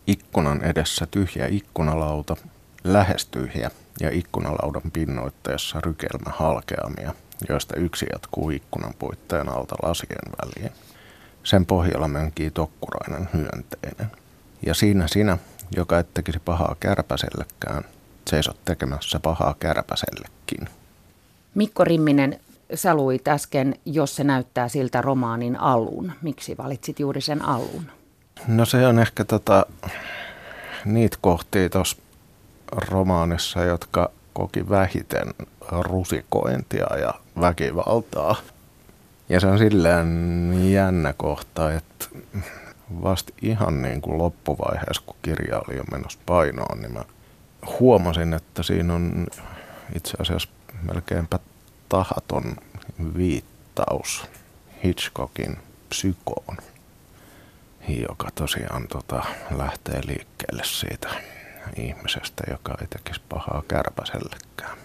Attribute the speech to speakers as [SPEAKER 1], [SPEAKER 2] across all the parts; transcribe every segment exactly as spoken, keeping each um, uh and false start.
[SPEAKER 1] Ikkunan edessä tyhjä ikkunalauta, lähes tyhjä ja ikkunalaudan pinnoitteessa rykelmä halkeamia, joista yksi jatkuu ikkunan puitteen alta lasien väliin. Sen pohjalla mönkii tokkurainen hyönteinen. Ja siinä sinä, joka et tekisi pahaa kärpäsellekään, seisot tekemässä pahaa kärpäsellekin.
[SPEAKER 2] Mikko Rimminen, sä luit äsken, jos se näyttää siltä romaanin alun. Miksi valitsit juuri sen alun?
[SPEAKER 1] No se on ehkä tota, niitä kohtia tuossa romaanissa, jotka koki vähiten rusikointia ja väkivaltaa. Ja se on silleen jännä kohta, että vasta ihan niin kuin loppuvaiheessa, kun kirja oli jo menossa painoon, niin mä huomasin, että siinä on itse asiassa melkeinpä tahaton viittaus Hitchcockin Psykoon, joka tosiaan tota, lähtee liikkeelle siitä ihmisestä, joka ei tekisi pahaa kärpäsellekään.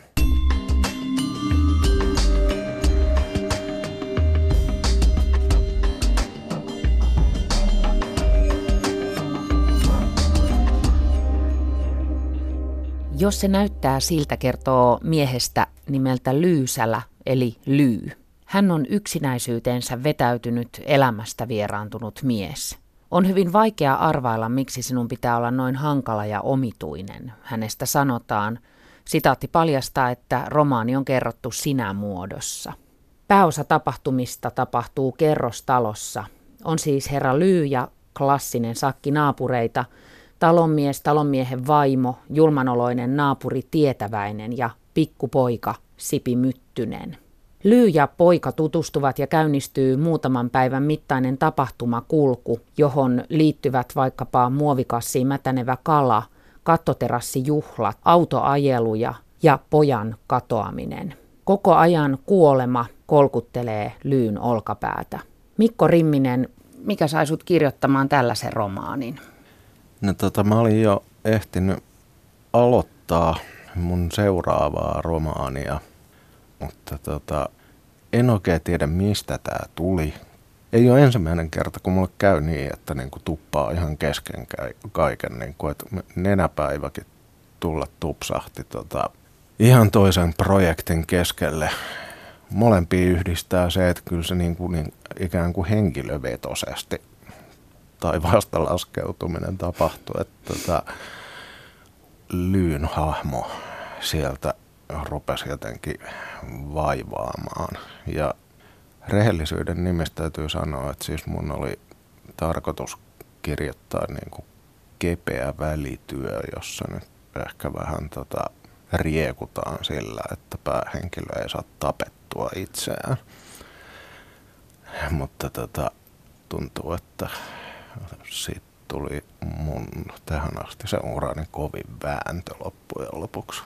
[SPEAKER 2] Jos se näyttää siltä, kertoo miehestä nimeltä Lyysälä, eli Lyy. Hän on yksinäisyyteensä vetäytynyt elämästä vieraantunut mies. On hyvin vaikea arvailla, miksi sinun pitää olla noin hankala ja omituinen. Hänestä sanotaan, sitaatti paljastaa, että romaani on kerrottu sinä-muodossa. Pääosa tapahtumista tapahtuu kerrostalossa. On siis herra Lyy ja klassinen sakki naapureita, talonmies, talonmiehen vaimo, julmanoloinen naapuri Tietäväinen ja pikkupoika Sipi Myttynen. Lyy ja poika tutustuvat ja käynnistyy muutaman päivän mittainen tapahtumakulku, johon liittyvät vaikkapa muovikassiin mätänevä kala, kattoterassijuhlat, autoajeluja ja pojan katoaminen. Koko ajan kuolema kolkuttelee Lyyn olkapäätä. Mikko Rimminen, mikä sai sut kirjoittamaan tällaisen romaanin?
[SPEAKER 1] No tota, mä olin jo ehtinyt aloittaa mun seuraavaa romaania, mutta tota, en oikein tiedä mistä tää tuli. Ei ole ensimmäinen kerta, kun mulle käy niin, että niinku tuppaa ihan kesken kaiken, niinku, että nenäpäiväkin tulla tupsahti tota, ihan toisen projektin keskelle. Molempia yhdistää se, että kyllä se niinku, niin, ikään kuin henkilövetoisesti tai vasta laskeutuminen tapahtui, että tota, Lyyn hahmo sieltä rupesi jotenkin vaivaamaan. Ja rehellisyyden nimistä täytyy sanoa, että siis mun oli tarkoitus kirjoittaa niin kuin kepeä välityö, jossa nyt ehkä vähän tota riekutaan sillä, että päähenkilö ei saa tapettua itseään. Mutta tota, tuntuu, että siitä tuli mun tähän asti se urani kovin vääntö loppujen lopuksi.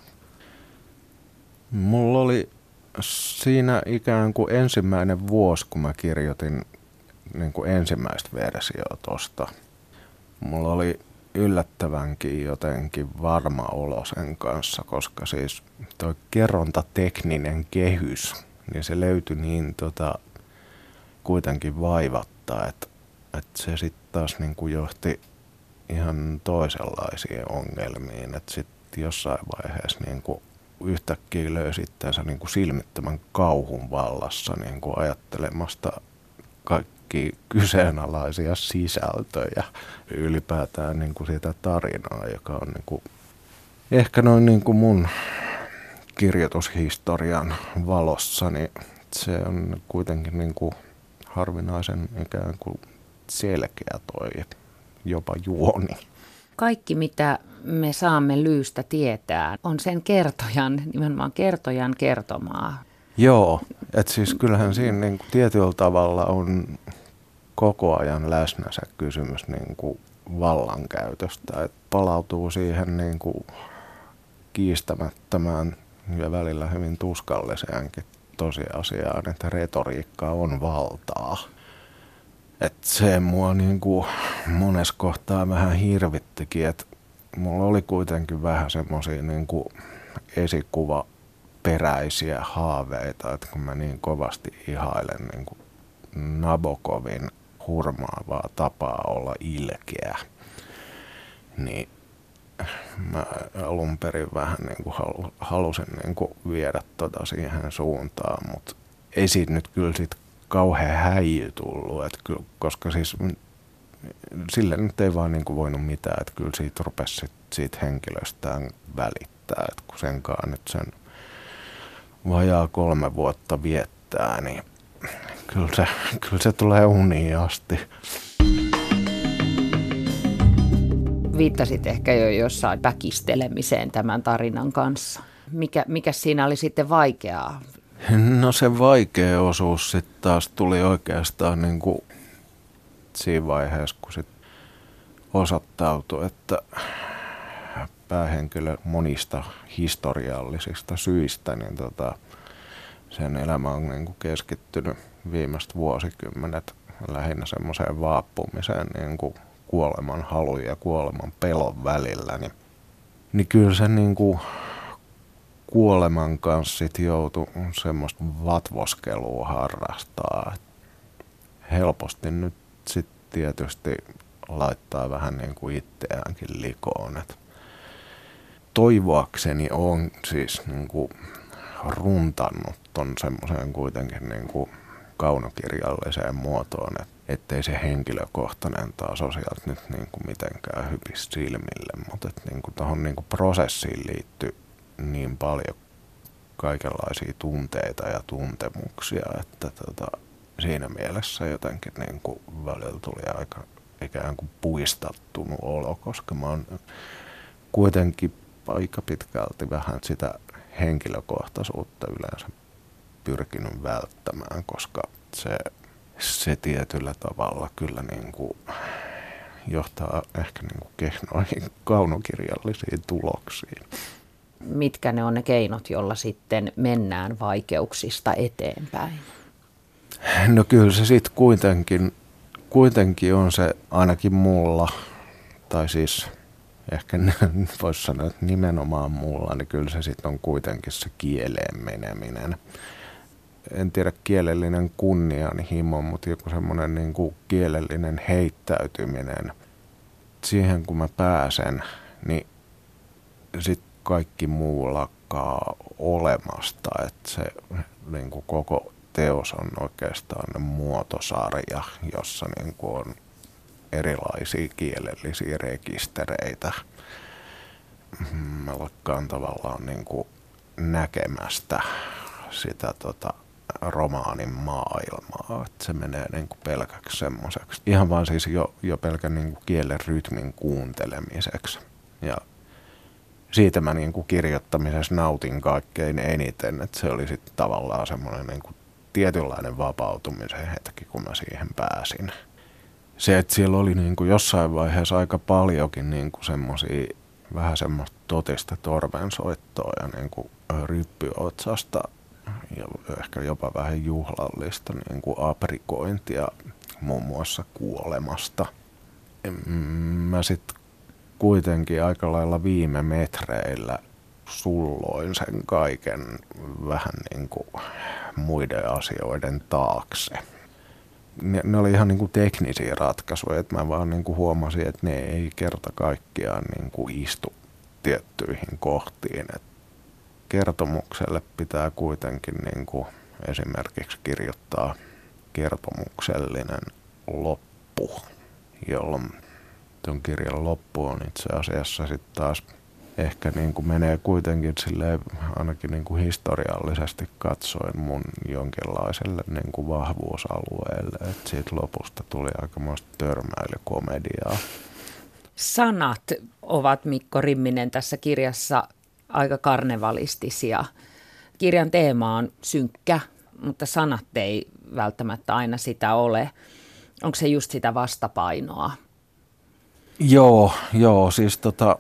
[SPEAKER 1] Mulla oli siinä ikään kuin ensimmäinen vuosi, kun mä kirjoitin niin kuin ensimmäistä versioa tosta. Mulla oli yllättävänkin jotenkin varma olo sen kanssa, koska siis toi kerrontatekninen kehys, niin se löytyi niin tota, kuitenkin vaivatta, että, että se sitten taas niin kuin johti ihan toisenlaisiin ongelmiin, että sitten jossain vaiheessa niin kuin yhtäkkiä löysi itseänsä niin kuin silmittömän kauhun vallassa niin kuin ajattelemasta kaikki kyseenalaisia sisältöjä ylipäätään niin kuin sitä tarinaa, joka on niin kuin ehkä noin niin kuin mun kirjoitushistorian valossa, niin se on kuitenkin niin kuin harvinaisen ikään kuin selkeä toi jopa juoni.
[SPEAKER 2] Kaikki, mitä me saamme Lyystä tietää, on sen kertojan, nimenomaan kertojan kertomaa.
[SPEAKER 1] Joo, että siis kyllähän siinä niin kuin tietyllä tavalla on koko ajan läsnä se kysymys niin kuin vallankäytöstä. Et palautuu siihen niin kuin kiistämättömään ja välillä hyvin tuskalliseenkin tosiasiaan, että retoriikka on valtaa. Että se mua niin kuin monessa kohtaa vähän hirvittikin, että mulla oli kuitenkin vähän semmoisia niin kuin esikuvaperäisiä haaveita, että kun mä niin kovasti ihailen niin kuin Nabokovin hurmaavaa tapaa olla ilkeä, niin mä alun perin vähän niin kuin halusin niin kuin viedä tota siihen suuntaan, mutta ei siitä nyt kyllä sit kauhean häijy tullut, että kyllä, koska siis sille nyt ei vaan niin kuin voinut mitään, että kyllä siitä rupesi sit, siitä henkilöstään välittää, että kun senkaan nyt sen vajaa kolme vuotta viettää, niin kyllä se, kyllä se tulee uniin asti.
[SPEAKER 2] Viittasit ehkä jo jossain väkistelemiseen tämän tarinan kanssa. Mikä, mikä siinä oli sitten vaikeaa?
[SPEAKER 1] No se vaikea osuus sitten taas tuli oikeastaan niin kuin siinä vaiheessa, kun sit osoittautui, että päähenkilö monista historiallisista syistä, niin tota, sen elämä on niin kuin keskittynyt viimeiset vuosikymmenet lähinnä semmoiseen vaappumiseen niin kuin kuoleman halun ja kuoleman pelon välillä, niin, niin kyllä se niin kuin kuoleman kanssa sit joutui semmoista vatvoskelua harrastaa. Helposti nyt sit tietysti laittaa vähän niin kuin itseäänkin likoon. Et toivoakseni on siis niin kuin runtannut ton semmoiseen kuitenkin niin kuin kaunokirjalliseen muotoon, et, ettei se henkilökohtainen taas ole sieltä nyt niin kuin mitenkään hypisi silmille, mutta niin kuin tuohon niin kuin prosessiin liittyy niin paljon kaikenlaisia tunteita ja tuntemuksia, että tota, siinä mielessä jotenkin niin kuin välillä tuli aika ikään kuin puistattunut olo, koska mä oon kuitenkin aika pitkälti vähän sitä henkilökohtaisuutta yleensä pyrkinyt välttämään, koska se, se tietyllä tavalla kyllä niin kuin johtaa ehkä niin kuin kehnoihin kaunokirjallisiin tuloksiin.
[SPEAKER 2] Mitkä ne on ne keinot, jolla sitten mennään vaikeuksista eteenpäin?
[SPEAKER 1] No kyllä se sitten kuitenkin, kuitenkin on se ainakin mulla, tai siis ehkä voisi sanoa, että nimenomaan mulla, niin kyllä se sitten on kuitenkin se kieleen meneminen. En tiedä kielellinen kunnianhimo, mutta joku semmoinen niin kuin kielellinen heittäytyminen. Siihen kun mä pääsen, niin sitten kaikki muu lakkaa olemasta, että se niin kuin koko teos on oikeastaan muotosarja, jossa niin kuin on erilaisia kielellisiä rekistereitä. Mä lakkaan tavallaan niin kuin näkemästä sitä tota, romaanin maailmaa, että se menee niin kuin pelkäksi semmoiseksi. Ihan vaan siis jo, jo pelkän niin kuin kielen rytmin kuuntelemiseksi. Ja siitä mä niin kuin kirjoittamisessa nautin kaikkein eniten, että se oli sitten tavallaan semmoinen niin kuin tietynlainen vapautumisen hetki, kun mä siihen pääsin. Se, että siellä oli niin kuin jossain vaiheessa aika paljonkin niin kuin semmosia, vähän semmoista totista torvensoittoa ja niin kuin ryppyotsasta ja ehkä jopa vähän juhlallista niin kuin aprikointia muun muassa kuolemasta. Mä sitten kuitenkin aika lailla viime metreillä sulloin sen kaiken vähän niin kuin muiden asioiden taakse. Ne, ne oli ihan niin kuin teknisiä ratkaisuja, että mä vaan niin kuin huomasin, että ne ei kerta kaikkiaan niin kuin istu tiettyihin kohtiin. Et kertomukselle pitää kuitenkin niin kuin esimerkiksi kirjoittaa kertomuksellinen loppu, jolloin tuon kirjan loppu on itse asiassa sitten taas ehkä niin kuin menee kuitenkin silleen, ainakin niin kuin historiallisesti katsoen mun jonkinlaiselle niin kuin vahvuusalueelle, että siitä lopusta tuli aikamoista törmäilykomediaa.
[SPEAKER 2] Sanat ovat, Mikko Rimminen, tässä kirjassa aika karnevalistisia. Kirjan teema on synkkä, mutta sanat ei välttämättä aina sitä ole. Onko se just sitä vastapainoa?
[SPEAKER 1] Joo, joo, siis tota,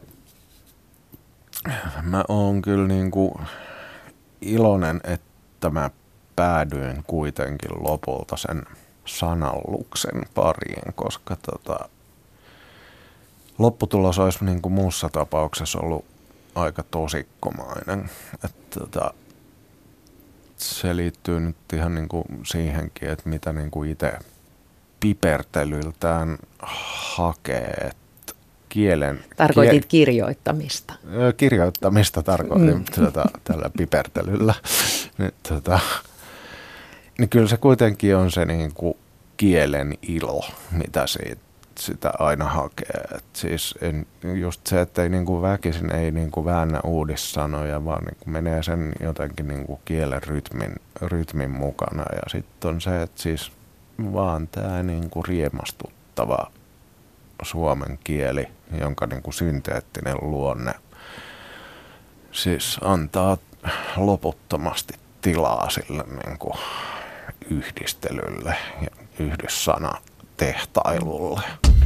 [SPEAKER 1] mä oon kyllä niinku iloinen, että mä päädyin kuitenkin lopulta sen sanalluksen pariin, koska tota, lopputulos olisi niinku muussa tapauksessa ollut aika tosikkomainen. Että tota, se liittyy nyt ihan niinku siihenkin, että mitä niinku itse pipertelyltään hakee. kielen...
[SPEAKER 2] Tarkoitit kirjoittamista.
[SPEAKER 1] Kirjoittamista tarkoitin mm. tuota, tällä pipertelyllä. Niin, tuota, niin kyllä se kuitenkin on se niin kuin kielen ilo, mitä siitä, sitä aina hakee. Et siis en, just se, että ei niin kuin väkisin ei niin kuin väännä uudissanoja, vaan niin kuin menee sen jotenkin niin kuin kielen rytmin, rytmin mukana. Ja sitten on se, että siis vaan tämä niin kuin riemastuttava suomen kieli, jonka niin kuin synteettinen luonne siis antaa loputtomasti tilaa sille niin kuin yhdistelylle ja yhdyssanatehtailulle.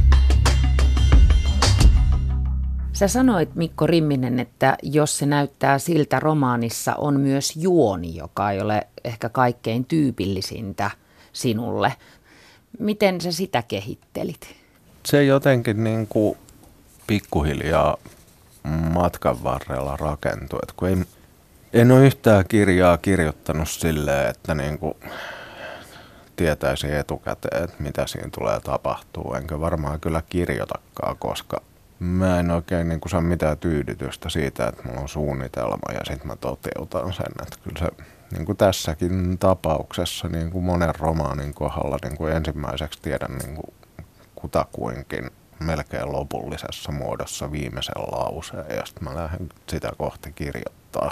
[SPEAKER 2] Sä sanoit, Mikko Rimminen, että jos se näyttää siltä, romaanissa on myös juoni, joka ei ole ehkä kaikkein tyypillisintä sinulle. Miten sä sitä kehittelit?
[SPEAKER 1] Se jotenkin niin kuin pikkuhiljaa matkan varrella rakentui. Et kun ei, en ole yhtään kirjaa kirjoittanut silleen, että niin kuin tietäisi etukäteen, että mitä siinä tulee tapahtuu. Enkä varmaan kyllä kirjoitakaan, koska mä en oikein niin kuin saa mitään tyydytystä siitä, että mulla on suunnitelma ja sitten mä toteutan sen. Että kyllä se niin kuin tässäkin tapauksessa niin kuin monen romaanin kohdalla niin kuin ensimmäiseksi tiedän niin kuin kutakuinkin melkein lopullisessa muodossa viimeisen lauseen ja sitten mä lähden sitä kohti kirjoittaa.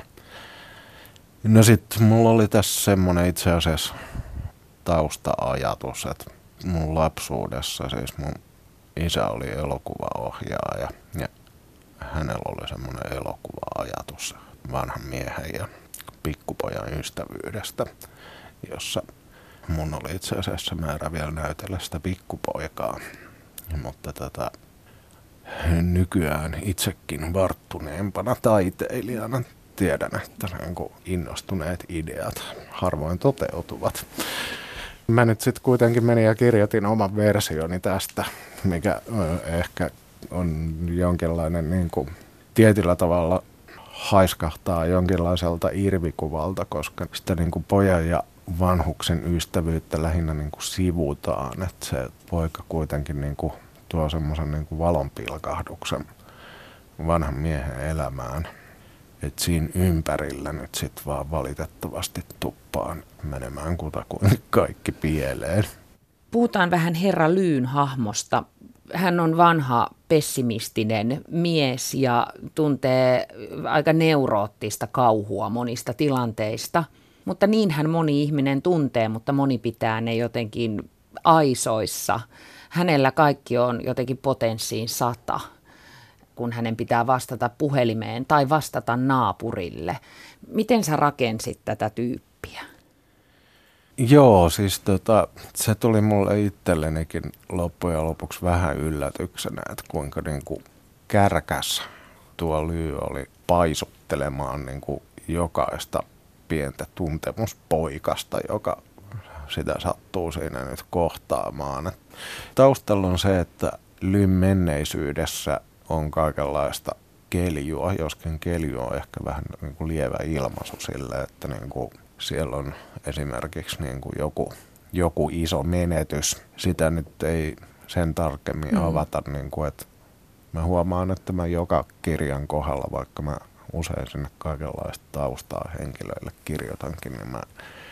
[SPEAKER 1] No sitten mulla oli tässä semmoinen itse asiassa tausta-ajatus, että mun lapsuudessa siis mun isä oli elokuvaohjaaja ja hänellä oli semmoinen elokuva-ajatus vanhan miehen ja pikkupojan ystävyydestä, jossa mun oli itse asiassa määrä vielä näytellä sitä pikkupoikaa. Mutta tota, nykyään itsekin varttuneempana taiteilijana tiedän, että niin innostuneet ideat harvoin toteutuvat. Mä nyt sitten kuitenkin menin ja kirjoitin oman versioni tästä, mikä ehkä on jonkinlainen niin kuin, tietyllä tavalla haiskahtaa jonkinlaiselta irvikuvalta, koska sitä niin kuin pojan ja vanhuksen ystävyyttä lähinnä niin kuin sivutaan, että se poika kuitenkin niin kuin tuo semmoisen niin kuin valonpilkahduksen vanhan miehen elämään. Että siinä ympärillä nyt sitten vaan valitettavasti tuppaan menemään kutakuinkin kaikki pieleen.
[SPEAKER 2] Puhutaan vähän herra Lyyn hahmosta. Hän on vanha pessimistinen mies ja tuntee aika neuroottista kauhua monista tilanteista. Mutta niinhän moni ihminen tuntee, mutta moni pitää ne jotenkin aisoissa. Hänellä kaikki on jotenkin potenssiin sata, kun hänen pitää vastata puhelimeen tai vastata naapurille. Miten sä rakensit tätä tyyppiä?
[SPEAKER 1] Joo, siis tota, se tuli mulle itsellenikin loppujen lopuksi vähän yllätyksenä, että kuinka niinku kärkäs tuo Lyy oli paisuttelemaan niinku jokaista pientä tuntemuspoikasta, joka sitä sattuu siinä nyt kohtaamaan. Taustalla on se, että Lyn menneisyydessä on kaikenlaista keljua, joskin kelju on ehkä vähän niin kuin lievä ilmaisu sille, että niin kuin siellä on esimerkiksi niin kuin joku, joku iso menetys. Sitä nyt ei sen tarkemmin mm. avata, niin kuin, että mä huomaan, että mä joka kirjan kohdalla, vaikka mä usein sinne kaikenlaista taustaa henkilöille kirjoitankin, niin mä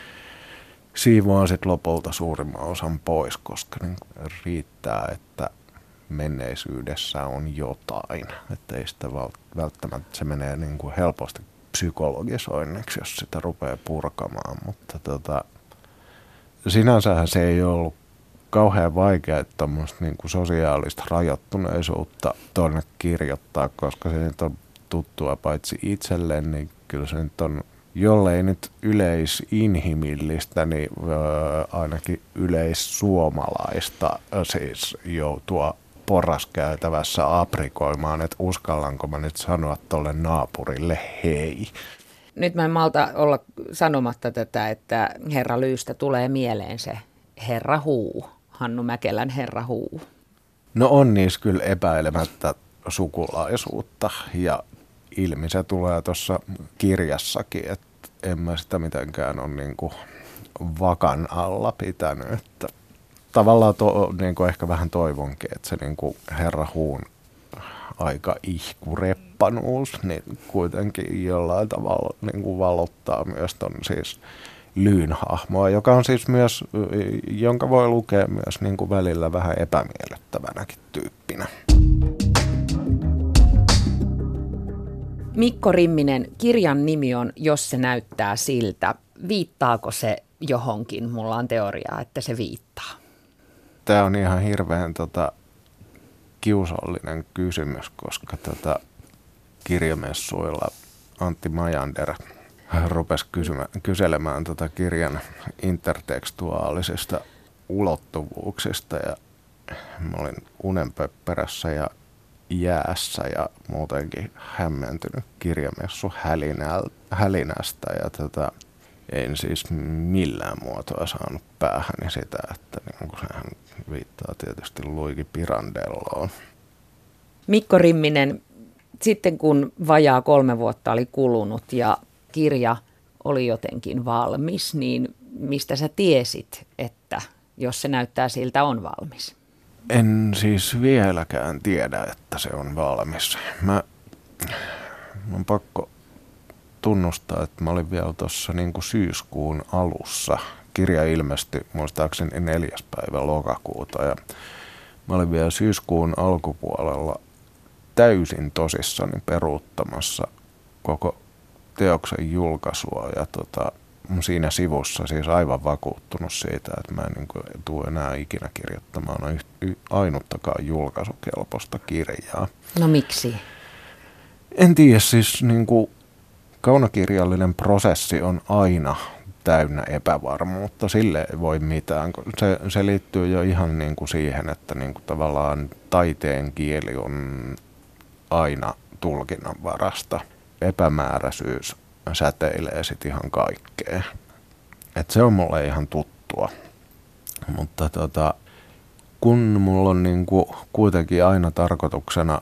[SPEAKER 1] siivoan sitten lopulta suurimman osan pois, koska niin riittää, että menneisyydessä on jotain. Että ei sitä välttämättä, se menee niin kuin helposti psykologisoinniksi, jos sitä rupeaa purkamaan, mutta tota, sinänsähän se ei ollut kauhean vaikea, että tuommoista niin kuin sosiaalista rajoittuneisuutta tuonne kirjoittaa, koska se nyt on tuttua paitsi itselleen, niin kyllä se nyt on, jollei nyt yleisinhimillistä, niin öö, ainakin yleissuomalaista siis joutua porraskäytävässä aprikoimaan, että uskallanko mä nyt sanoa tolle naapurille hei.
[SPEAKER 2] Nyt mä en malta olla sanomatta tätä, että herra Lyystä tulee mieleen se herra Huu, Hannu Mäkelän herra Huu.
[SPEAKER 1] No on niissä kyllä epäilemättä sukulaisuutta ja ilmi se tulee tuossa kirjassakin, että en mä sitä mitenkään ole niin kuin vakan alla pitänyt. Että tavallaan to, niin kuin ehkä vähän toivonkin, että se niin kuin herra Huun aika ihkureppanuus, niin kuitenkin jollain tavalla niin kuin valottaa myös ton siis Lyyn hahmoa, joka on siis myös, jonka voi lukea myös niin kuin välillä vähän epämiellyttävänäkin tyyppinä.
[SPEAKER 2] Mikko Rimminen, kirjan nimi on Jos se näyttää siltä. Viittaako se johonkin? Mulla on teoriaa, että se viittaa.
[SPEAKER 1] Tämä on ihan hirveän tota, kiusallinen kysymys, koska tota, kirjamessuilla Antti Majander rupesi kysymä, kyselemään tota kirjan intertekstuaalisista ulottuvuuksista ja mä olin unenpöppärässä ja jäässä ja muutenkin hämmentynyt kirjamessu hälinästä ja tota, en siis millään muotoa saanut päähäni sitä, että niin kuin sehän viittaa tietysti Luigi Pirandelloon.
[SPEAKER 2] Mikko Rimminen, sitten kun vajaa kolme vuotta oli kulunut ja kirja oli jotenkin valmis, niin mistä sä tiesit, että jos se näyttää siltä on valmis?
[SPEAKER 1] En siis vieläkään tiedä, että se on valmis. Mä, mä on pakko tunnustaa, että mä olin vielä tuossa niin kuin syyskuun alussa. Kirja ilmestyi muistaakseni neljäs päivä lokakuuta ja mä olin vielä syyskuun alkupuolella täysin tosissani peruuttamassa koko teoksen julkaisua ja tota, siinä sivussa siis aivan vakuuttunut siitä, että mä en niin kuin tule enää ikinä kirjoittamaan ainuttakaan julkaisukelpoista kirjaa.
[SPEAKER 2] No miksi?
[SPEAKER 1] En tiedä, siis niin kuin kaunokirjallinen prosessi on aina täynnä epävarmuutta, sille ei voi mitään. Se, se liittyy jo ihan niin kuin siihen, että niin kuin tavallaan taiteen kieli on aina tulkinnanvarasta. Epämääräisyys säteilee sitten ihan kaikkeen. Et se on mulle ihan tuttua. Mutta tota, kun mulla on niinku kuitenkin aina tarkoituksena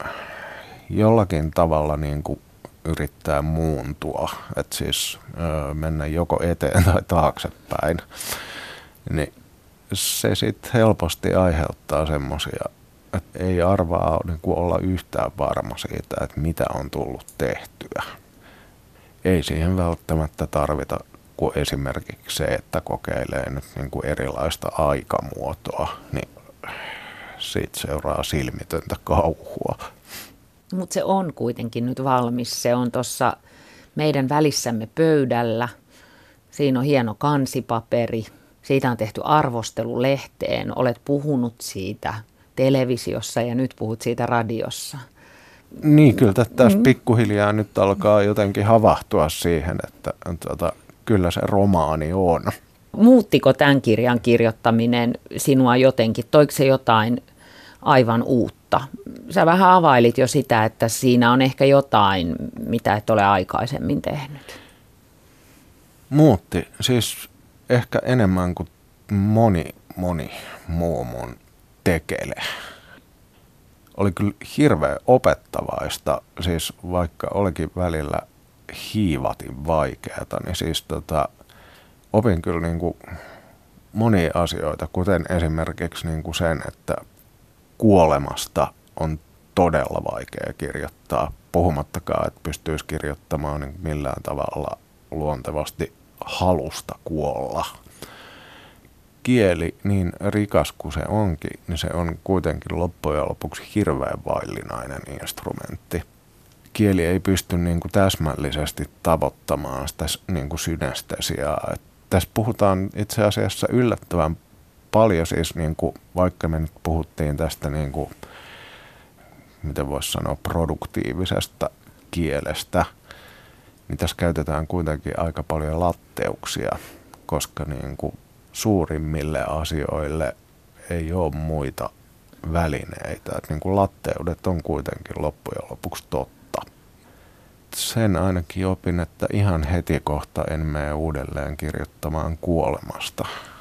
[SPEAKER 1] jollakin tavalla niinku yrittää muuntua, että siis ö, mennä joko eteen tai taaksepäin, niin se sitten helposti aiheuttaa semmoisia, että ei arvaa niinku olla yhtään varma siitä, että mitä on tullut tehtyä. Ei siihen välttämättä tarvita kuin esimerkiksi se, että kokeilee nyt niin kuin erilaista aikamuotoa, niin siitä seuraa silmitöntä kauhua.
[SPEAKER 2] Mutta se on kuitenkin nyt valmis. Se on tuossa meidän välissämme pöydällä. Siinä on hieno kansipaperi. Siitä on tehty arvostelu lehteen. Olet puhunut siitä televisiossa ja nyt puhut siitä radiossa.
[SPEAKER 1] Niin, kyllä tässä pikkuhiljaa nyt alkaa jotenkin havahtua siihen, että tuota, kyllä se romaani on.
[SPEAKER 2] Muuttiko tämän kirjan kirjoittaminen sinua jotenkin? Toiko se jotain aivan uutta? Sä vähän availit jo sitä, että siinä on ehkä jotain, mitä et ole aikaisemmin tehnyt.
[SPEAKER 1] Muutti. Siis ehkä enemmän kuin moni, moni muu mun tekele. Oli kyllä hirveän opettavaista, siis vaikka olikin välillä hiivatin vaikeata, niin siis tota, opin kyllä niin kuin monia asioita, kuten esimerkiksi niin kuin sen, että kuolemasta on todella vaikea kirjoittaa, puhumattakaan, että pystyisi kirjoittamaan niin millään tavalla luontevasti halusta kuolla. Kieli, niin rikas kuin se onkin, niin se on kuitenkin loppujen lopuksi hirveän vaillinainen instrumentti. Kieli ei pysty niin kuin täsmällisesti tavoittamaan sitä niin kuin synestesiaa. Et tässä puhutaan itse asiassa yllättävän paljon, siis niin kuin, vaikka me nyt puhuttiin tästä, niin kuin, miten voisi sanoa, produktiivisesta kielestä, niin tässä käytetään kuitenkin aika paljon latteuksia, koska niin kuin suurimmille asioille ei ole muita välineitä. Et niin kuin latteudet on kuitenkin loppujen lopuksi totta. Sen ainakin opin, että ihan heti kohta en mene uudelleen kirjoittamaan kuolemasta.